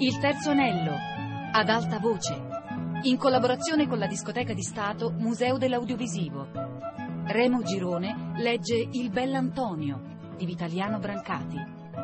Il terzo anello, ad alta voce, in collaborazione con la Discoteca di Stato Museo dell'Audiovisivo. Remo Girone legge Il Bell'Antonio di Vitaliano Brancati.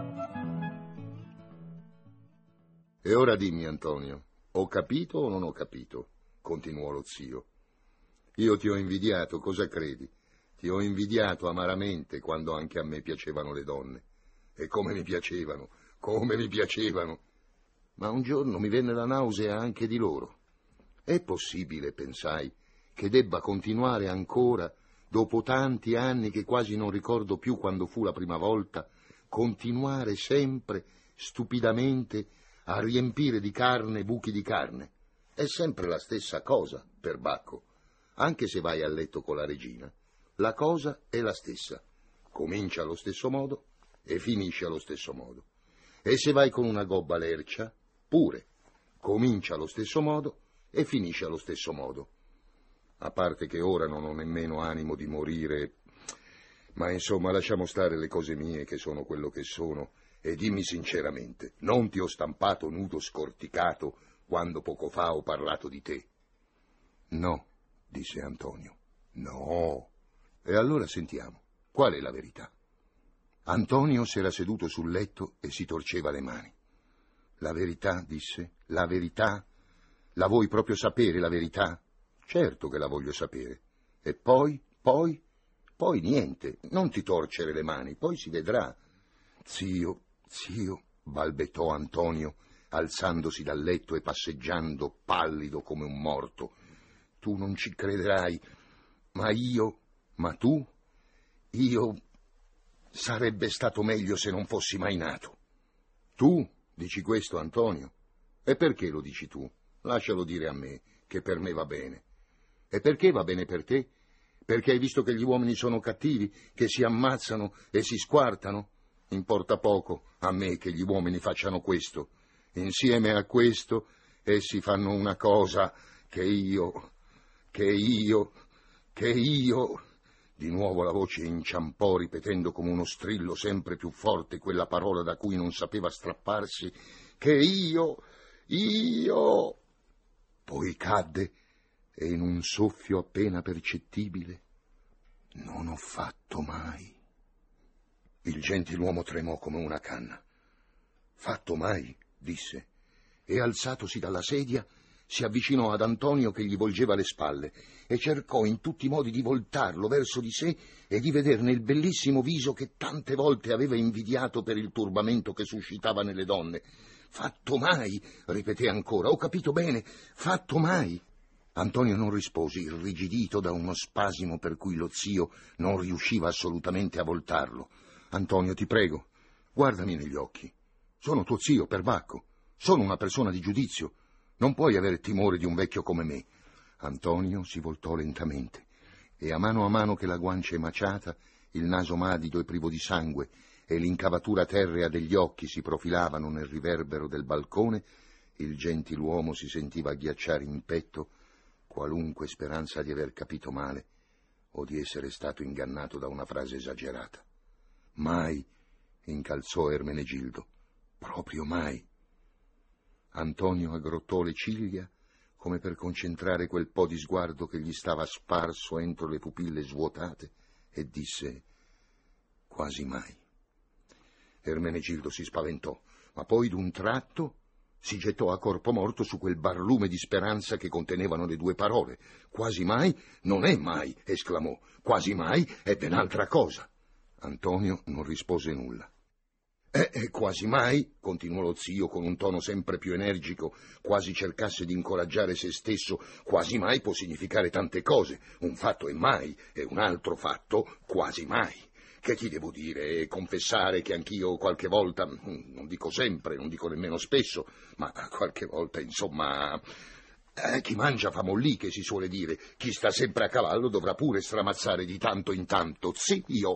E ora dimmi, Antonio, ho capito o non ho capito? Continuò lo zio. Io ti ho invidiato, cosa credi? Ti ho invidiato amaramente quando anche a me piacevano le donne. E come mi piacevano, come mi piacevano. Ma un giorno mi venne la nausea anche di loro. È possibile, pensai, che debba continuare ancora, dopo tanti anni che quasi non ricordo più quando fu la prima volta, continuare sempre, stupidamente, a riempire di carne buchi di carne? È sempre la stessa cosa, perbacco. Anche se vai a letto con la regina, la cosa è la stessa. Comincia allo stesso modo e finisce allo stesso modo. E se vai con una gobba lercia, pure, comincia allo stesso modo e finisce allo stesso modo. A parte che ora non ho nemmeno animo di morire, ma insomma lasciamo stare le cose mie che sono quello che sono e dimmi sinceramente, non ti ho stampato nudo scorticato quando poco fa ho parlato di te? No, disse Antonio. No. E allora sentiamo, qual è la verità? Antonio s'era seduto sul letto e si torceva le mani. La verità, disse, la verità? La vuoi proprio sapere, la verità? Certo che la voglio sapere. E poi, niente, non ti torcere le mani, poi si vedrà. Zio, balbettò Antonio, alzandosi dal letto e passeggiando pallido come un morto. Tu non ci crederai, ma tu, sarebbe stato meglio se non fossi mai nato. Tu dici questo, Antonio? E perché lo dici tu? Lascialo dire a me, che per me va bene. E perché va bene per te? Perché hai visto che gli uomini sono cattivi, che si ammazzano e si squartano? Importa poco a me che gli uomini facciano questo. Insieme a questo, essi fanno una cosa che io... Di nuovo la voce inciampò, ripetendo come uno strillo sempre più forte quella parola da cui non sapeva strapparsi, che io... Poi cadde e in un soffio appena percettibile, non ho fatto mai. Il gentiluomo tremò come una canna. Fatto mai, disse, e alzatosi dalla sedia, si avvicinò ad Antonio che gli volgeva le spalle e cercò in tutti i modi di voltarlo verso di sé e di vederne il bellissimo viso che tante volte aveva invidiato per il turbamento che suscitava nelle donne. Fatto mai, ripeté ancora, ho capito bene, fatto mai. Antonio non rispose, irrigidito da uno spasimo per cui lo zio non riusciva assolutamente a voltarlo. Antonio, ti prego, guardami negli occhi. Sono tuo zio, perbacco. Sono una persona di giudizio. Non puoi avere timore di un vecchio come me. Antonio si voltò lentamente e a mano che la guancia emaciata, il naso madido e privo di sangue e l'incavatura terrea degli occhi si profilavano nel riverbero del balcone, il gentiluomo si sentiva agghiacciare in petto qualunque speranza di aver capito male o di essere stato ingannato da una frase esagerata. Mai, incalzò Ermenegildo, proprio mai. Antonio aggrottò le ciglia come per concentrare quel po' di sguardo che gli stava sparso entro le pupille svuotate e disse: quasi mai. Ermenegildo si spaventò, ma poi d'un tratto si gettò a corpo morto su quel barlume di speranza che contenevano le due parole. Quasi mai non è mai, esclamò. Quasi mai è ben altra cosa. Antonio non rispose nulla. Quasi mai, continuò lo zio con un tono sempre più energico, quasi cercasse di incoraggiare se stesso, quasi mai può significare tante cose. Un fatto è mai e un altro fatto quasi mai. Che ti devo dire? Confessare che anch'io qualche volta, non dico sempre, non dico nemmeno spesso, ma qualche volta, insomma... chi mangia fa mollì, che si suole dire. Chi sta sempre a cavallo dovrà pure stramazzare di tanto in tanto. Zio,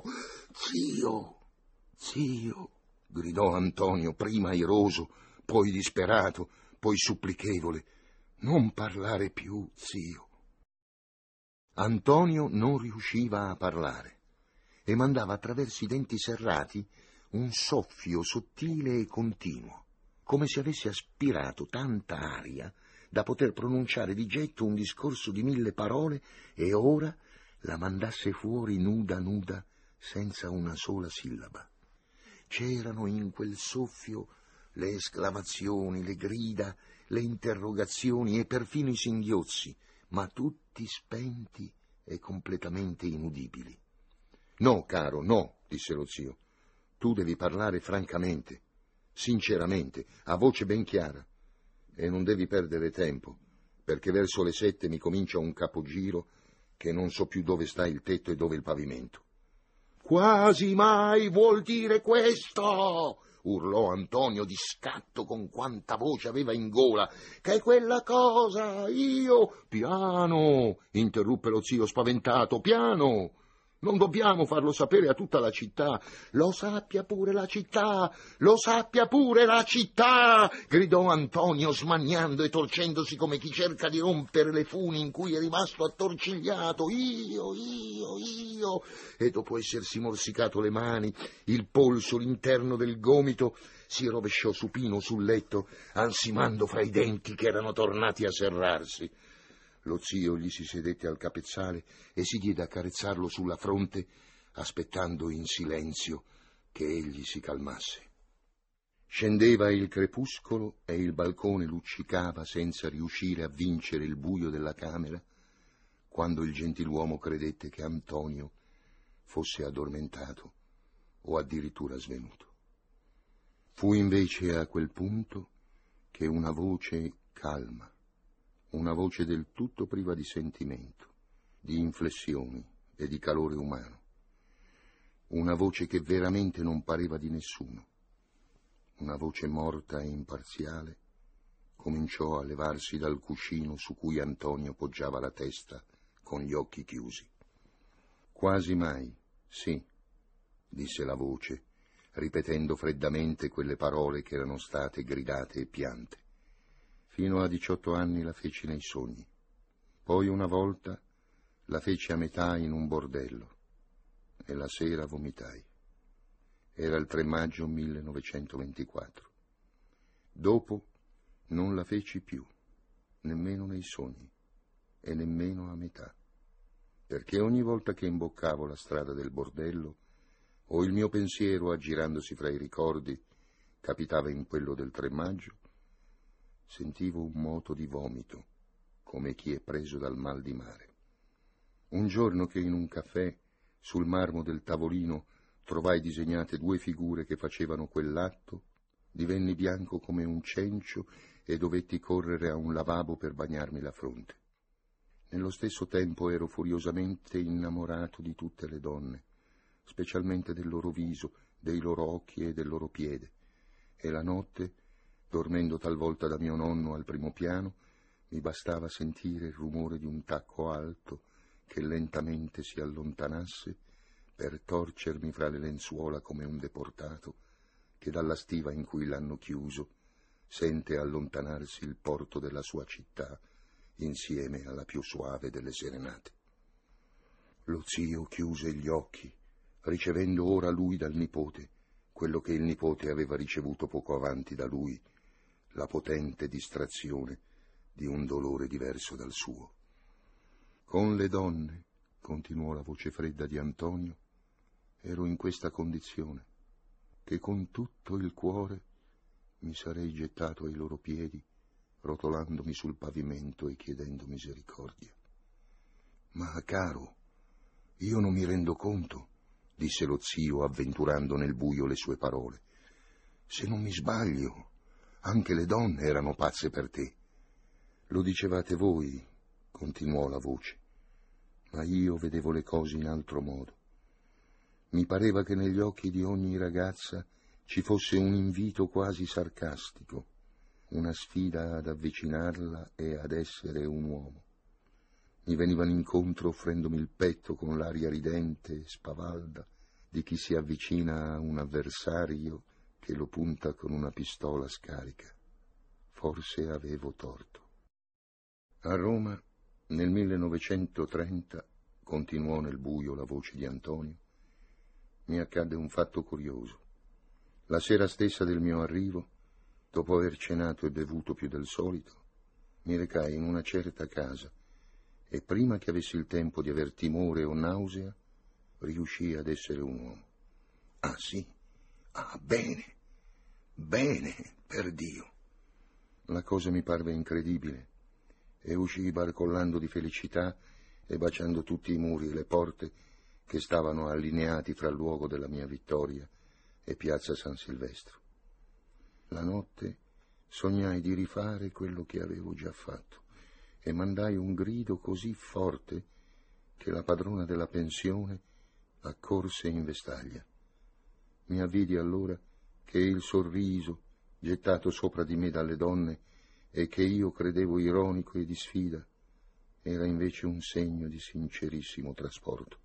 gridò Antonio, prima airoso, poi disperato, poi supplichevole. Non parlare più, zio. Antonio non riusciva a parlare e mandava attraverso i denti serrati un soffio sottile e continuo. come se avesse aspirato tanta aria da poter pronunciare di getto un discorso di 1000 parole e ora la mandasse fuori nuda nuda, senza una sola sillaba. C'erano in quel soffio le esclamazioni, le grida, le interrogazioni e perfino i singhiozzi, ma tutti spenti e completamente inudibili. «No, caro, no», disse lo zio. «Tu devi parlare francamente, sinceramente, a voce ben chiara. E non devi perdere tempo, perché verso le 7 mi comincia un capogiro che non so più dove sta il tetto e dove il pavimento». «Quasi mai vuol dire questo!» urlò Antonio di scatto con quanta voce aveva in gola. «Che quella cosa, io...» «Piano!» interruppe lo zio spaventato. «Piano! Non dobbiamo farlo sapere a tutta la città». «Lo sappia pure la città! Lo sappia pure la città!» gridò Antonio, smaniando e torcendosi come chi cerca di rompere le funi in cui è rimasto attorcigliato. «Io!» E dopo essersi morsicato le mani, il polso, l'interno del gomito, si rovesciò supino sul letto, ansimando fra i denti che erano tornati a serrarsi. Lo zio gli si sedette al capezzale e si diede a carezzarlo sulla fronte, aspettando in silenzio che egli si calmasse. Scendeva il crepuscolo e il balcone luccicava senza riuscire a vincere il buio della camera, quando il gentiluomo credette che Antonio fosse addormentato o addirittura svenuto. Fu invece a quel punto che una voce calma, una voce del tutto priva di sentimento, di inflessioni e di calore umano, una voce che veramente non pareva di nessuno, una voce morta e imparziale, cominciò a levarsi dal cuscino su cui Antonio poggiava la testa con gli occhi chiusi. «Quasi mai, sì», disse la voce, ripetendo freddamente quelle parole che erano state gridate e piante. «Fino a 18 anni la feci nei sogni. Poi una volta la feci a metà in un bordello e la sera vomitai. Era il 3 maggio 1924. Dopo non la feci più, nemmeno nei sogni e nemmeno a metà, perché ogni volta che imboccavo la strada del bordello o il mio pensiero, aggirandosi fra i ricordi, capitava in quello del 3 maggio, sentivo un moto di vomito, come chi è preso dal mal di mare. Un giorno che in un caffè, sul marmo del tavolino, trovai disegnate 2 figure che facevano quell'atto, divenni bianco come un cencio e dovetti correre a un lavabo per bagnarmi la fronte. Nello stesso tempo ero furiosamente innamorato di tutte le donne, specialmente del loro viso, dei loro occhi e del loro piede, e la notte, dormendo talvolta da mio nonno al primo piano, mi bastava sentire il rumore di un tacco alto che lentamente si allontanasse per torcermi fra le lenzuola come un deportato che dalla stiva in cui l'hanno chiuso sente allontanarsi il porto della sua città insieme alla più suave delle serenate. Lo zio chiuse gli occhi, ricevendo ora lui dal nipote quello che il nipote aveva ricevuto poco avanti da lui, la potente distrazione di un dolore diverso dal suo. «Con le donne», continuò la voce fredda di Antonio, «ero in questa condizione, che con tutto il cuore mi sarei gettato ai loro piedi, rotolandomi sul pavimento e chiedendo misericordia. Ma, caro, io non mi rendo conto», disse lo zio, avventurando nel buio le sue parole. «Se non mi sbaglio, anche le donne erano pazze per te». «Lo dicevate voi», continuò la voce, «ma io vedevo le cose in altro modo. Mi pareva che negli occhi di ogni ragazza ci fosse un invito quasi sarcastico, una sfida ad avvicinarla e ad essere un uomo. Mi venivano incontro offrendomi il petto con l'aria ridente e spavalda di chi si avvicina a un avversario che lo punta con una pistola scarica. Forse avevo torto». A Roma, nel 1930, continuò nel buio la voce di Antonio, mi accadde un fatto curioso. La sera stessa del mio arrivo Dopo aver cenato e bevuto più del solito, mi recai in una certa casa e prima che avessi il tempo di aver timore o nausea, riuscii ad essere un uomo. Ah sì? Ah, bene, bene, per Dio. La cosa mi parve incredibile e uscii barcollando di felicità e baciando tutti i muri e le porte che stavano allineati fra il luogo della mia vittoria e piazza San Silvestro. La notte sognai di rifare quello che avevo già fatto e mandai un grido così forte che la padrona della pensione accorse in vestaglia. Mi avvidi allora che il sorriso gettato sopra di me dalle donne e che io credevo ironico e di sfida era invece un segno di sincerissimo trasporto.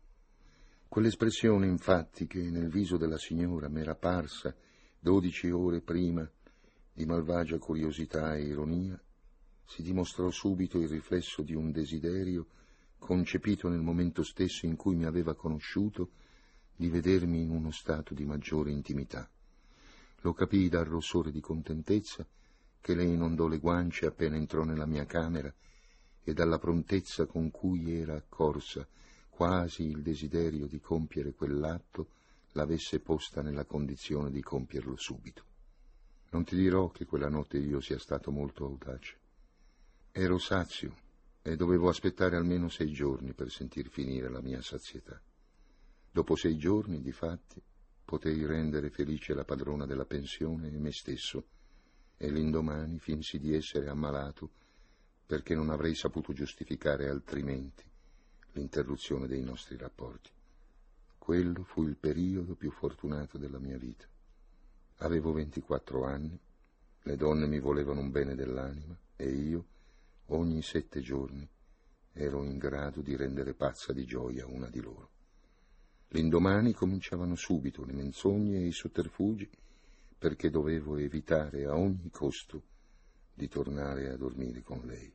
Quell'espressione, infatti, che nel viso della signora m'era parsa 12 ore prima di malvagia curiosità e ironia, si dimostrò subito il riflesso di un desiderio concepito nel momento stesso in cui mi aveva conosciuto di vedermi in uno stato di maggiore intimità. Lo capii dal rossore di contentezza che le inondò le guance appena entrò nella mia camera e dalla prontezza con cui era accorsa, quasi il desiderio di compiere quell'atto l'avesse posta nella condizione di compierlo subito. Non ti dirò che quella notte io sia stato molto audace. Ero sazio e dovevo aspettare almeno 6 giorni per sentir finire la mia sazietà. Dopo 6 giorni, difatti, potei rendere felice la padrona della pensione e me stesso, e l'indomani finsi di essere ammalato perché non avrei saputo giustificare altrimenti l'interruzione dei nostri rapporti. Quello fu il periodo più fortunato della mia vita. Avevo 24 anni, le donne mi volevano un bene dell'anima e io, ogni 7 giorni, ero in grado di rendere pazza di gioia una di loro. L'indomani cominciavano subito le menzogne e i sotterfugi perché dovevo evitare a ogni costo di tornare a dormire con lei.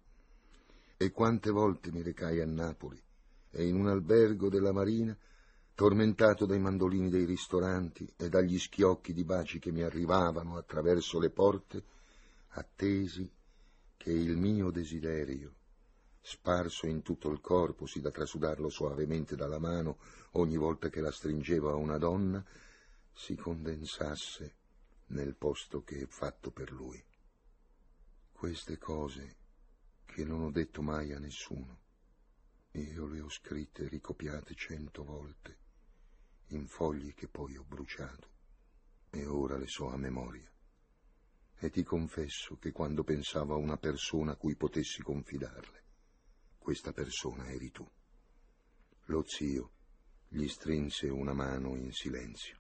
E quante volte mi recai a Napoli e in un albergo della Marina, tormentato dai mandolini dei ristoranti e dagli schiocchi di baci che mi arrivavano attraverso le porte, attesi che il mio desiderio, sparso in tutto il corpo, sì da trasudarlo suavemente dalla mano ogni volta che la stringevo a una donna, si condensasse nel posto che è fatto per lui. Queste cose che non ho detto mai a nessuno, io le ho scritte e ricopiate 100 volte in fogli che poi ho bruciato e ora le so a memoria. E ti confesso che quando pensavo a una persona a cui potessi confidarle, questa persona eri tu. Lo zio gli strinse una mano in silenzio.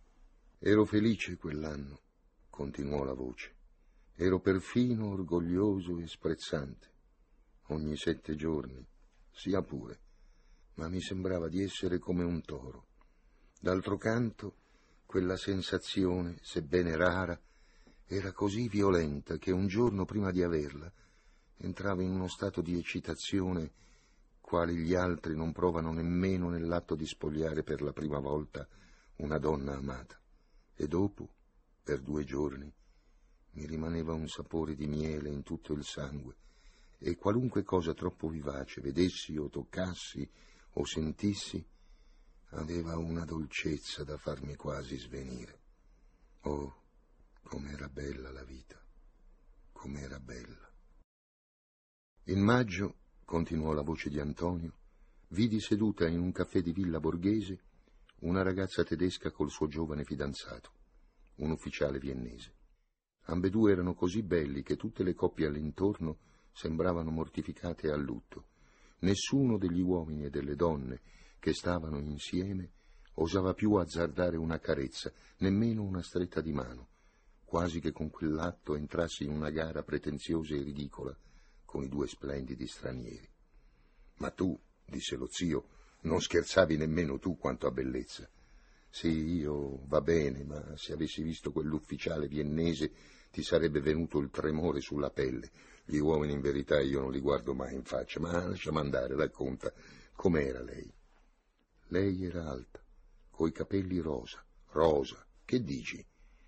Ero felice quell'anno, continuò la voce. Ero perfino orgoglioso e sprezzante. Ogni 7 giorni, sia pure, ma mi sembrava di essere come un toro. D'altro canto, quella sensazione, sebbene rara, era così violenta che un giorno prima di averla entravo in uno stato di eccitazione quali gli altri non provano nemmeno nell'atto di spogliare per la prima volta una donna amata. E dopo, per 2 giorni, mi rimaneva un sapore di miele in tutto il sangue e qualunque cosa troppo vivace vedessi o toccassi o sentissi aveva una dolcezza da farmi quasi svenire. Oh, com'era bella la vita, com'era bella. In maggio, continuò la voce di Antonio, vidi seduta in un caffè di Villa Borghese una ragazza tedesca col suo giovane fidanzato, un ufficiale viennese. Ambedue erano così belli che tutte le coppie all'intorno sembravano mortificate a lutto. Nessuno degli uomini e delle donne che stavano insieme osava più azzardare una carezza, nemmeno una stretta di mano, quasi che con quell'atto entrassi in una gara pretenziosa e ridicola con i 2 splendidi stranieri. Ma tu, disse lo zio, non scherzavi nemmeno tu quanto a bellezza. Sì, io va bene, ma se avessi visto quell'ufficiale viennese ti sarebbe venuto il tremore sulla pelle. Gli uomini in verità io non li guardo mai in faccia, ma lasciami andare, racconta, com'era lei? Lei era alta, coi capelli rosa, che dici?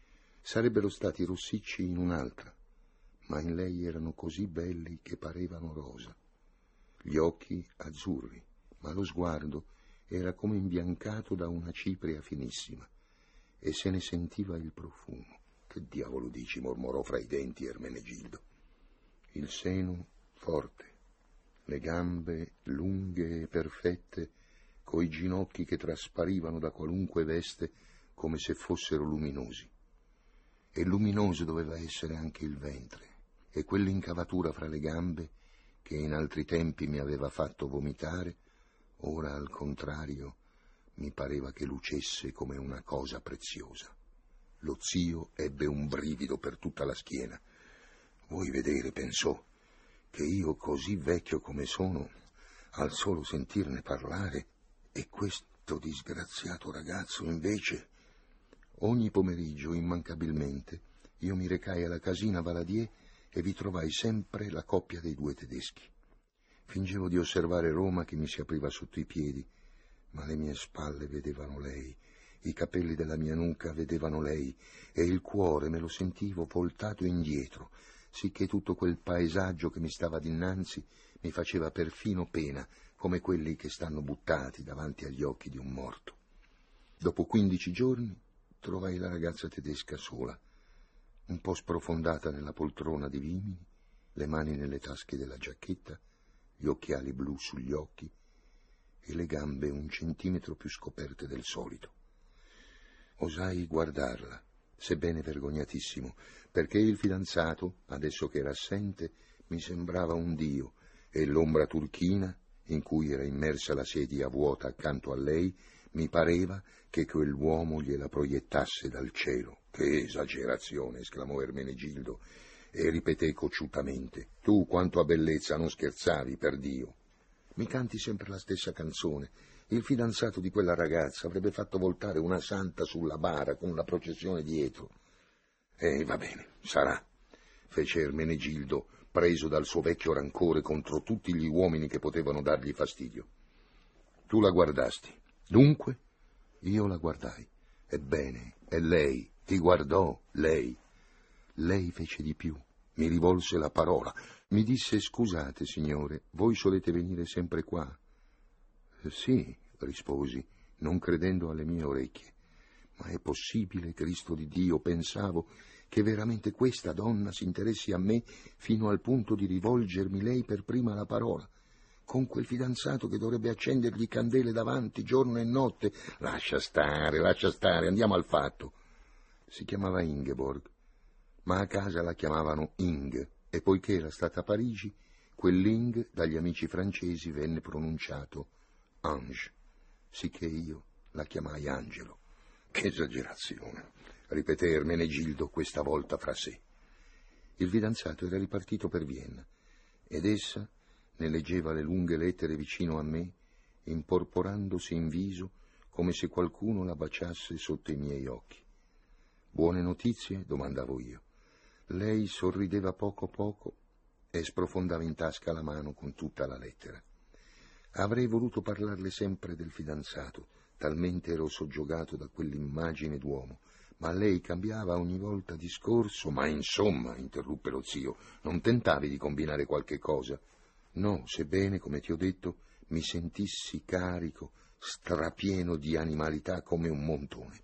Sarebbero stati rossicci in un'altra, ma in lei erano così belli che parevano rosa. Gli occhi azzurri, ma lo sguardo era come imbiancato da una cipria finissima e se ne sentiva il profumo. Che diavolo dici? Mormorò fra i denti Ermenegildo. Il seno forte, le gambe lunghe e perfette, coi ginocchi che trasparivano da qualunque veste come se fossero luminosi. E luminoso doveva essere anche il ventre, e quell'incavatura fra le gambe che in altri tempi mi aveva fatto vomitare, ora al contrario mi pareva che lucesse come una cosa preziosa. Lo zio ebbe un brivido per tutta la schiena. Vuoi vedere, pensò, che io così vecchio come sono, al solo sentirne parlare, e questo disgraziato ragazzo invece... Ogni pomeriggio, immancabilmente, io mi recai alla casina Valadier e vi trovai sempre la coppia dei due tedeschi. Fingevo di osservare Roma che mi si apriva sotto i piedi, ma le mie spalle vedevano lei, i capelli della mia nuca vedevano lei, e il cuore me lo sentivo voltato indietro, sicché tutto quel paesaggio che mi stava dinanzi mi faceva perfino pena, come quelli che stanno buttati davanti agli occhi di un morto. Dopo 15 giorni trovai la ragazza tedesca sola, un po' sprofondata nella poltrona di vimini, le mani nelle tasche della giacchetta, gli occhiali blu sugli occhi e le gambe 1 centimetro più scoperte del solito. Osai guardarla, sebbene vergognatissimo, perché il fidanzato, adesso che era assente, mi sembrava un dio, e l'ombra turchina, in cui era immersa la sedia vuota accanto a lei, mi pareva che quell'uomo gliela proiettasse dal cielo. Che esagerazione, esclamò Ermenegildo, e ripeté cocciutamente. Tu, quanto a bellezza, non scherzavi, per Dio. Mi canti sempre la stessa canzone. Il fidanzato di quella ragazza avrebbe fatto voltare una santa sulla bara con la processione dietro. Va bene, sarà, fece Ermenegildo, preso dal suo vecchio rancore contro tutti gli uomini che potevano dargli fastidio. Tu la guardasti. Dunque? Io la guardai. Ebbene, e lei ti guardò, lei. Lei fece di più, mi rivolse la parola, mi disse: scusate, signore, voi solete venire sempre qua? Sì, risposi, non credendo alle mie orecchie. Ma è possibile, Cristo di Dio, pensavo, che veramente questa donna si interessi a me fino al punto di rivolgermi lei per prima la parola? Con quel fidanzato che dovrebbe accendergli candele davanti giorno e notte. Lascia stare, andiamo al fatto. Si chiamava Ingeborg, ma a casa la chiamavano Ing, e poiché era stata a Parigi, quell'Ing dagli amici francesi venne pronunciato Ange, sicché io la chiamai Angelo. Che esagerazione, ripeté Ermenegildo questa volta fra sé. Il fidanzato era ripartito per Vienna, ed essa ne leggeva le lunghe lettere vicino a me, imporporandosi in viso come se qualcuno la baciasse sotto i miei occhi. Buone notizie? Domandavo io. Lei sorrideva poco poco e sprofondava in tasca la mano con tutta la lettera. Avrei voluto parlarle sempre del fidanzato, talmente ero soggiogato da quell'immagine d'uomo, ma lei cambiava ogni volta discorso. Ma insomma, interruppe lo zio, non tentavi di combinare qualche cosa? No, sebbene, come ti ho detto, mi sentissi carico, strapieno di animalità come un montone.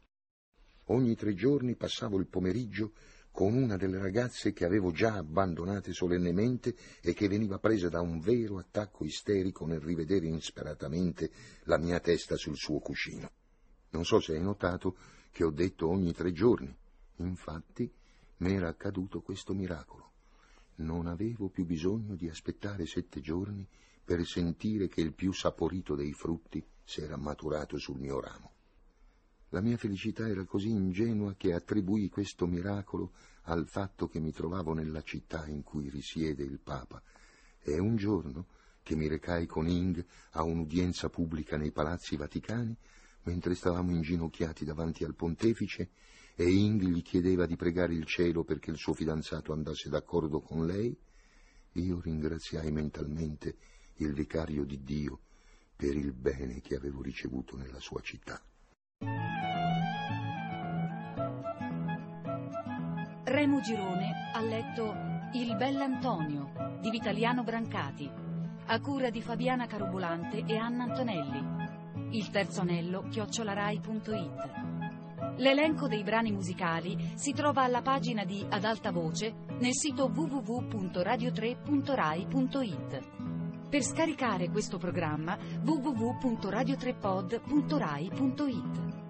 Ogni 3 giorni passavo il pomeriggio con una delle ragazze che avevo già abbandonate solennemente e che veniva presa da un vero attacco isterico nel rivedere insperatamente la mia testa sul suo cuscino. Non so se hai notato che ho detto ogni 3 giorni. Infatti, m'era accaduto questo miracolo. Non avevo più bisogno di aspettare 7 giorni per sentire che il più saporito dei frutti s'era maturato sul mio ramo. La mia felicità era così ingenua che attribuì questo miracolo al fatto che mi trovavo nella città in cui risiede il Papa, e un giorno che mi recai con Ing a un'udienza pubblica nei palazzi vaticani, mentre stavamo inginocchiati davanti al pontefice, e Ing gli chiedeva di pregare il cielo perché il suo fidanzato andasse d'accordo con lei, io ringraziai mentalmente il vicario di Dio per il bene che avevo ricevuto nella sua città. Remo Girone ha letto Il Bell'Antonio di Vitaliano Brancati, a cura di Fabiana Carobolante e Anna Antonelli. Il terzo anello @rai.it. L'elenco dei brani musicali si trova alla pagina di Ad Alta Voce nel sito www.radio3.rai.it. Per scaricare questo programma www.radio3pod.rai.it.